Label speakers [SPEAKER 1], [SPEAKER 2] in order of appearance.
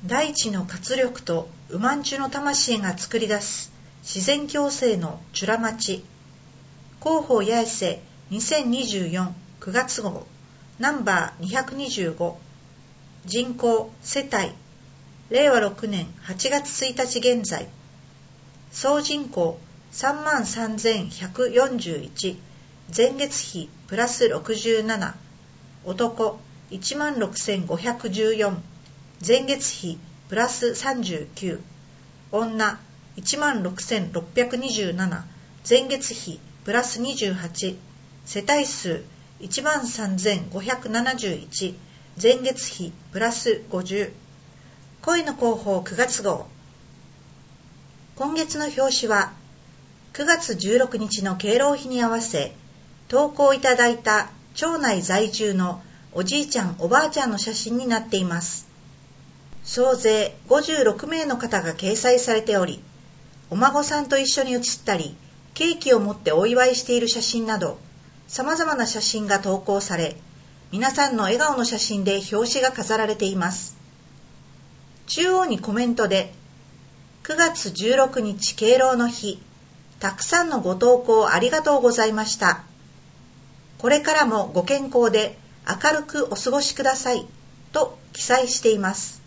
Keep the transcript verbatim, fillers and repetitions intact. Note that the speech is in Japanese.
[SPEAKER 1] 大地の活力とウマンチュの魂が作り出す自然共生のチュラ町。広報八重瀬にせんにじゅうよんくがつ号ナンバーにひゃくにじゅうご。人口世帯れいわろくねんはちがつついたち現在、総人口さんまんさんぜんひゃくよんじゅういち、前月比プラスろくじゅうなな、男いちまんろくせんごひゃくじゅうよん、前月比プラスさんじゅうきゅう、女いちまんろくせんろっぴゃくにじゅうなな、前月比プラスにじゅうはち、世帯数いちまんさんぜんごひゃくななじゅういち、前月比プラスごじゅう。恋の広報くがつ号。今月の表紙はくがつじゅうろくにちの敬老日に合わせ投稿いただいた町内在住のおじいちゃんおばあちゃんの写真になっています。総勢ごじゅうろくめいの方が掲載されており、お孫さんと一緒に写ったり、ケーキを持ってお祝いしている写真など、様々な写真が投稿され、皆さんの笑顔の写真で表紙が飾られています。中央にコメントで、くがつじゅうろくにち敬老の日、たくさんのご投稿ありがとうございました。これからもご健康で明るくお過ごしくださいと記載しています。